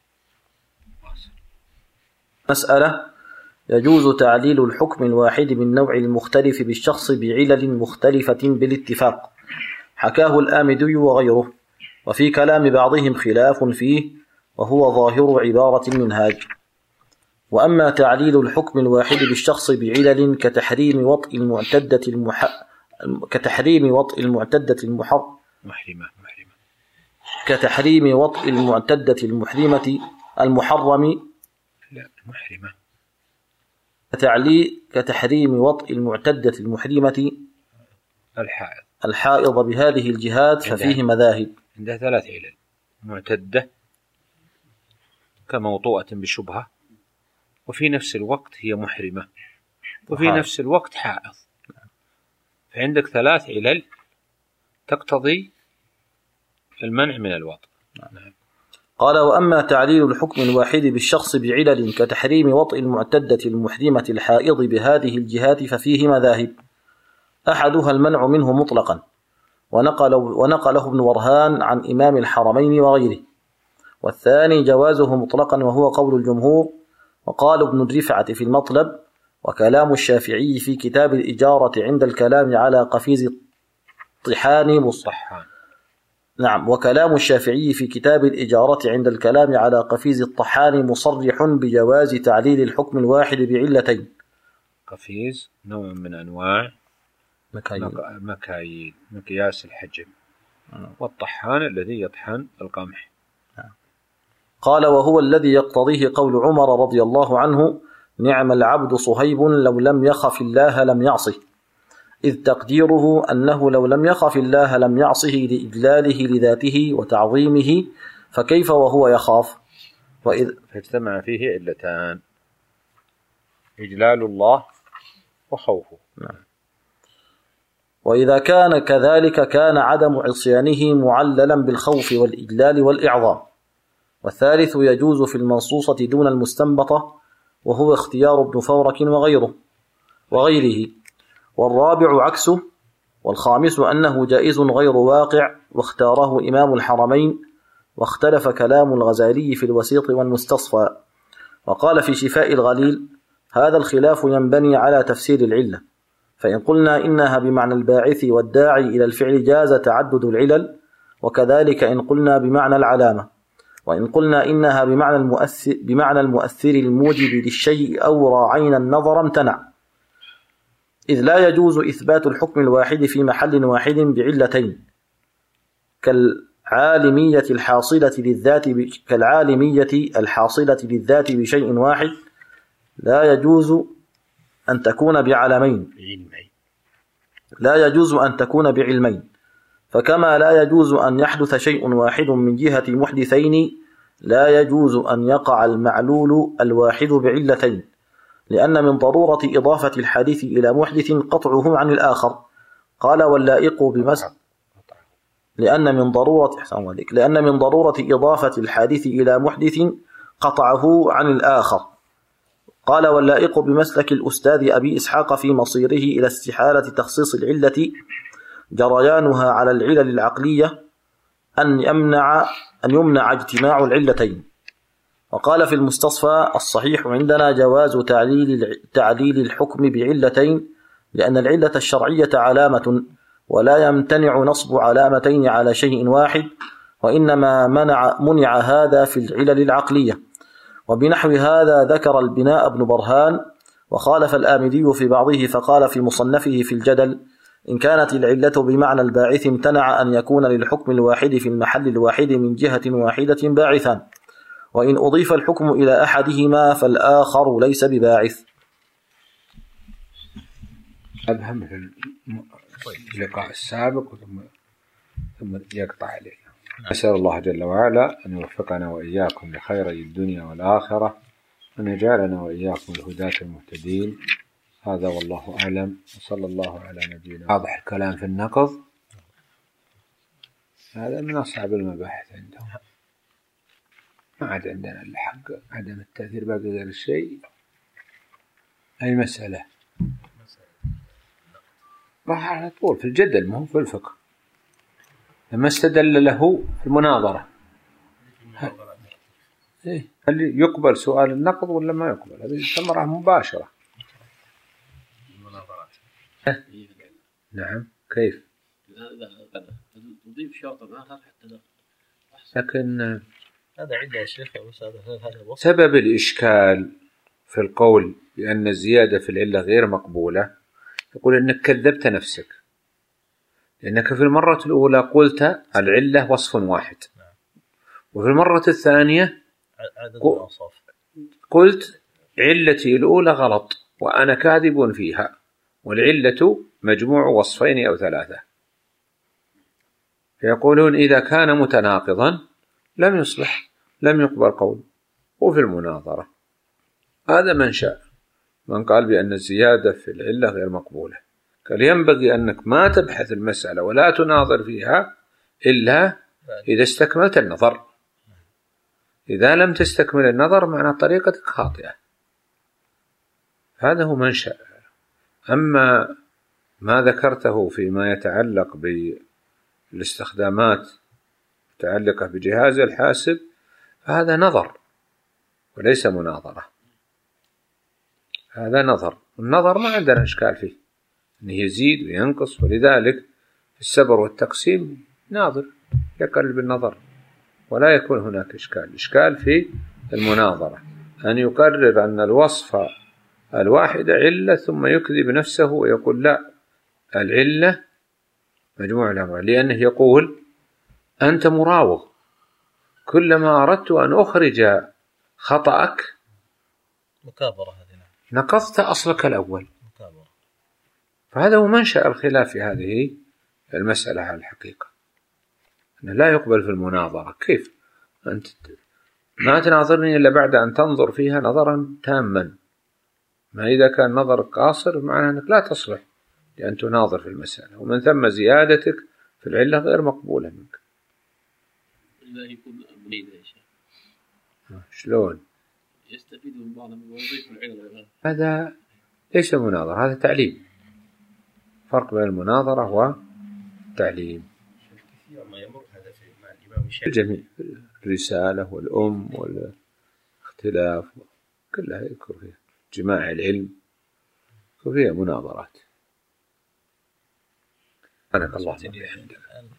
مسألة: يجوز تعليل الحكم الواحد من نوع المختلف بالشخص بعلل مختلفة بالاتفاق، حكاه الآمدي وغيره، وفي كلام بعضهم خلاف فيه، وهو ظاهر عبارة المنهاج. وأما تعليل الحكم الواحد بالشخص بعلل كتحريم وطء المعتدة المحرمة الحائض بهذه الجهات ففيه مذاهب. عندها 3 علل: معتدة كموطوءة بشبهة، وفي نفس الوقت هي محرمة، وفي نفس الوقت حائض. فعندك 3 علل تقتضي المنع من الوطء. قال: وأما تعليل الحكم الواحد بالشخص بعلل كتحريم وطء المعتدة المحرمة الحائض بهذه الجهات ففيه مذاهب: أحدها المنع منه مطلقا، ونقله ابن ورهان عن إمام الحرمين وغيره، والثاني جوازه مطلقا وهو قول الجمهور، وقال ابن الرفعة في المطلب، وكلام الشافعي في كتاب الإجارة عند الكلام على قفيز الطحان مصحان. نعم، وكلام الشافعي في كتاب الإجارة عند الكلام على قفيز الطحان مصرح بجواز تعليل الحكم الواحد بعلتين. قفيز نوع من أنواع مكاييل مقياس الحجم، والطحان الذي يطحن القمح. قال: وهو الذي يقتضيه قول عمر رضي الله عنه: نعم العبد صهيب لو لم يخف الله لم يعصه، إذ تقديره أنه لو لم يخف الله لم يعصه لإجلاله لذاته وتعظيمه، فكيف وهو يخاف؟ فاجتمع فيه علتان: إجلال الله وخوفه. وإذا كان كذلك كان عدم عصيانه معللا بالخوف والإجلال والإعظام. والثالث يجوز في المنصوصة دون المستنبطة، وهو اختيار ابن فورك وغيره. والرابع عكسه. والخامس أنه جائز غير واقع، واختاره إمام الحرمين، واختلف كلام الغزالي في الوسيط والمستصفى. وقال في شفاء الغليل: هذا الخلاف ينبني على تفسير العلة، فإن قلنا إنها بمعنى الباعث والداعي إلى الفعل جاز تعدد العلل، وكذلك إن قلنا بمعنى العلامة، وإن قلنا إنها بمعنى المؤثر الموجب للشيء أو راعينا النظر امتنع، إذ لا يجوز إثبات الحكم الواحد في محل واحد بعلتين، كالعالمية الحاصلة للذات بشيء واحد لا يجوز أن تكون بعلمين، فكما لا يجوز أن يحدث شيء واحد من جهة محدثين، لا يجوز أن يقع المعلول الواحد بعلتين، لأن من ضرورة إضافة الحادث إلى محدث قطعه عن الآخر. قال: واللائق لأن من ضرورة إضافة الحادث إلى محدث قطعه عن الآخر. قال: واللائق بمسلك الأستاذ أبي إسحاق في مصيره إلى استحالة تخصيص العلة جريانها على العلل العقلية أن يمنع اجتماع العلتين. وقال في المستصفى: الصحيح عندنا جواز تعليل الحكم بعلتين، لأن العلة الشرعية علامة، ولا يمتنع نصب علامتين على شيء واحد، وإنما منع هذا في العلل العقلية. وبنحو هذا ذكر البناء ابن برهان، وخالف الآمدي في بعضه، فقال في مصنفه في الجدل: إن كانت العلة بمعنى الباعث امتنع أن يكون للحكم الواحد في المحل الواحد من جهة واحدة باعثان، وإن أضيف الحكم إلى أحدهما فالآخر ليس بباعث. أبهم في اللقاء السابق ثم يقطع عليه. أسأل الله جل وعلا أن يوفقنا وإياكم لخيري الدنيا والآخرة، وأن يجعلنا وإياكم الهداة المهتدين. هذا والله أعلم، وصلى الله على نبينا. واضح الكلام في النقض، هذا من أصعب المباحث عندهم. ما عاد عندنا إلا حق عدم التأثير باقي غير الشيء. أي مسألة راح على طول في الجدل، ما هو في الفقه. لما استدل له في المناظرة، هل يقبل سؤال النقض ولا ما يقبل؟ هذه ثمرة مباشرة. نعم، كيف؟ تضيف شرط آخر حتى لكن هذا عدة يا شيخ. سبب الإشكال في القول بأن الزيادة في العلة غير مقبولة، يقول أنك كذبت نفسك، لأنك في المرة الأولى قلت العلة وصف واحد، وفي المرة الثانية قلت علتي الأولى غلط وأنا كاذب فيها، والعلة مجموع وصفين أو 3. يقولون إذا كان متناقضا لم يصلح، لم يقبل قول. وفي المناظرة هذا منشأ من قال بأن الزيادة في العلة غير مقبولة، قال ينبغي أنك ما تبحث المسألة ولا تناظر فيها إلا إذا استكملت النظر. إذا لم تستكمل النظر معنى طريقتك خاطئة. هذا هو منشأ. أما ما ذكرته فيما يتعلق بالاستخدامات متعلقة بجهاز الحاسب فهذا نظر وليس مناظرة. هذا نظر، النظر ما عندنا إشكال فيه، أنه يزيد وينقص، ولذلك في السبر والتقسيم ناظر يقلب النظر ولا يكون هناك إشكال. إشكال في المناظرة أن يقرر أن الوصف الواحدة علة ثم يكذب نفسه ويقول لا، العلة مجموع الأمر، لأنه يقول أنت مراوغ، كلما أردت أن أخرج خطأك مكابرة، هذه نقضت أصلك الأول. مكابرة. فهذا هو منشأ الخلاف في هذه المسألة على الحقيقة، أنه لا يقبل في المناظرة. كيف أنت ما تناظرني إلا بعد أن تنظر فيها نظرا تاما؟ ما إذا كان نظرك قاصر معناه أنك لا تصلح لأن تناظر في المسألة، ومن ثم زيادتك في العلة غير مقبولة منك. لا يكون مريض يا شيخ. شلون؟ يستفيد من بعض الوظائف العلم. هذا ليس مناظرة، هذا تعليم. فرق بين المناظرة والتعليم. كثيرا ما يمر هذا مع الإمام الشافعي. الجميع، الرسالة والأم والاختلاف كلها يذكر فيها جماع العلم وفيها مناظرات. سبحانك اللهم وبحمدك.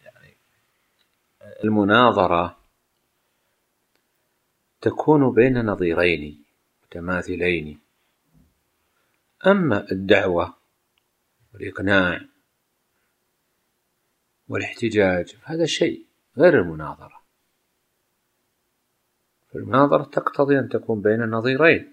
المناظرة تكون بين نظيرين متماثلين، أما الدعوة والإقناع والاحتجاج هذا شيء غير المناظرة. فالمناظرة تقتضي أن تكون بين النظيرين،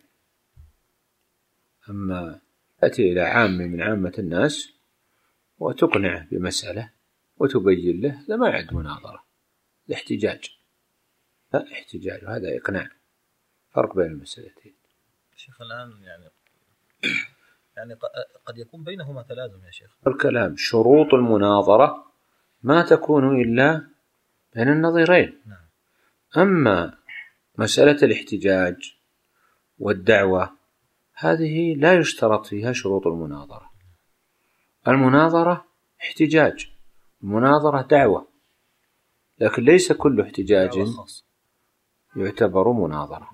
أما تأتي إلى عام من عامة الناس وتقنعه بمسألة وتبين له، هذا ما يعد مناظرة، هذا احتجاج. لا احتجاج وهذا إقناع، فرق بين المسألتين. شيخ الآن يعني قد يكون بينهما تلازم يا شيخ. الكلام شروط المناظرة ما تكون إلا بين النظيرين. أما مسألة الاحتجاج والدعوة هذه لا يشترط فيها شروط المناظرة. المناظرة احتجاج، المناظرة دعوة، لكن ليس كل احتجاج يعتبر مناظرة.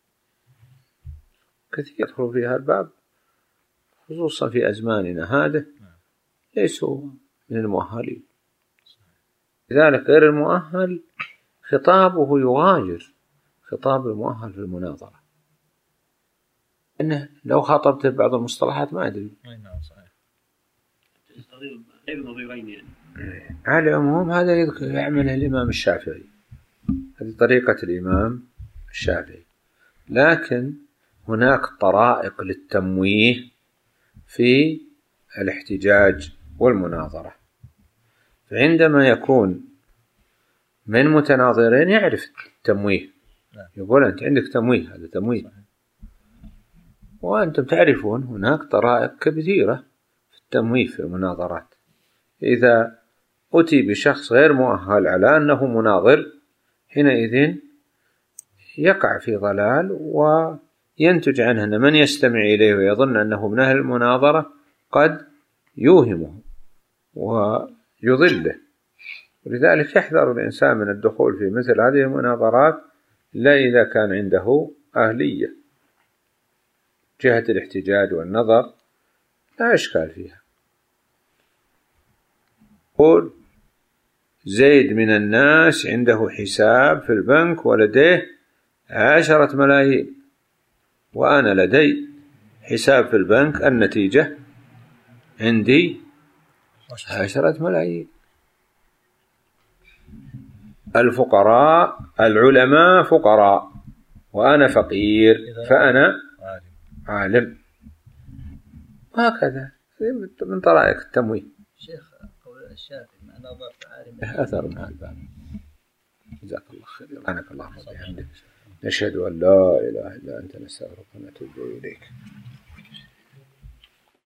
كثير يدخل فيها الباب خصوصا في أزماننا هذا، ليسوا من المؤهلين. لذلك غير المؤهل خطابه يغاير خطاب المؤهل في المناظرة، إنه لو خاطبته بعض المصطلحات ما أدري. نعم صحيح. غير نظيرين يعني. على العموم هذا يعمله الإمام الشافعي، هذه طريقة الإمام الشافعي. لكن هناك طرائق للتمويه في الاحتجاج والمناظرة، فعندما يكون من متناظرين يعرف التمويه، يقول أنت عندك تمويه، هذا تمويه، وأنتم تعرفون هناك طرائق كثيرة في التمويه في المناظرات. إذا أتي بشخص غير مؤهل على أنه مناظر حينئذ يقع في ضلال، وينتج عنه أن من يستمع إليه ويظن أنه من أهل المناظرة قد يوهمه ويضله. ولذلك يحذر الإنسان من الدخول في مثل هذه المناظرات إلا إذا كان عنده أهلية. جهة الاحتجاج والنظر لا إشكال فيها. قل زيد من الناس عنده حساب في البنك ولديه 10 ملايين، وأنا لدي حساب في البنك النتيجة عندي 10 ملايين. الفقراء العلماء فقراء وأنا فقير فأنا عالم. هكذا من طرائق التمويه. شيخ قول الشافعي نظر عالم أثر مع الباب. جزاك الله خير. سبحانك اللهم وبحمدك نشهد أن لا إله إلا أنت نستغفرك ونتوب إليك.